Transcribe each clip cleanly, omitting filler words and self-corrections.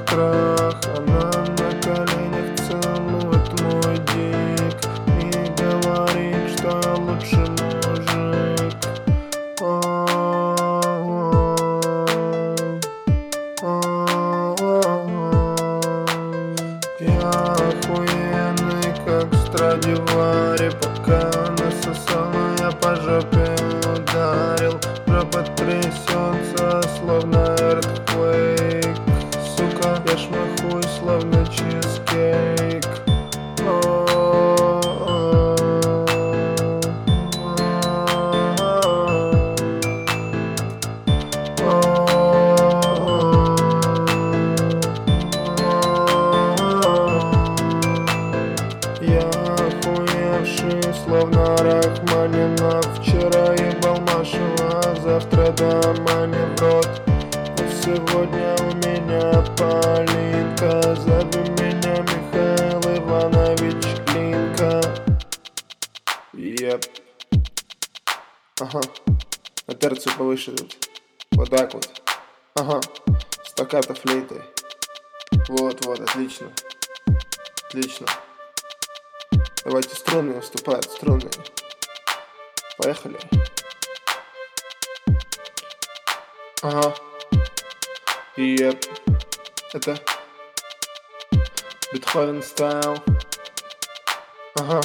страх. Она на коленях целует мой дик и говорит, что я лучший мужик. Я охуенный, как Страдивари. Пока она сосала, я по жопе ударил. Жопа трясется, словно earthquake. Сука, я шмахуй, словно чизкейк. Я охуевший, словно Рахманинов. Вчера ебал Машева, а завтра дома не в рот. И сегодня у меня Полинка. Зови меня Михаил Иванович Клинка. Еп. Ага. На терцию повыше тут. Вот так вот. Ага. Стаккато флейтой. Вот, отлично. Отлично. Давайте струнные вступают, струнные. Поехали. Ага. Еп. Это Бетховен стайл. Ага.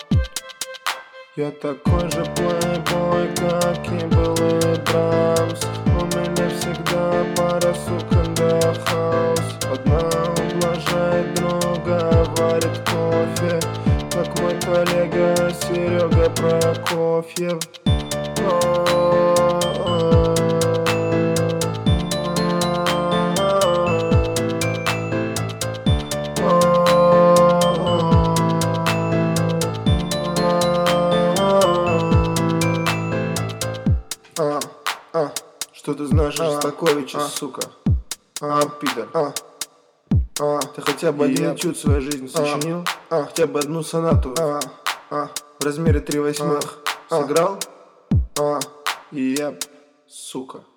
Я такой же плейбой, как и был и Брамс. У меня всегда пара сук in the house. Одна ублажает друга, варит кофе, как мой коллега Серега Прокофьев. Что ты знаешь о Шостаковиче, сука? Пидор. Ты хотя бы один этюд в своей жизни сочинил? Хотя бы одну сонату в размере 3/8 сыграл? Сука.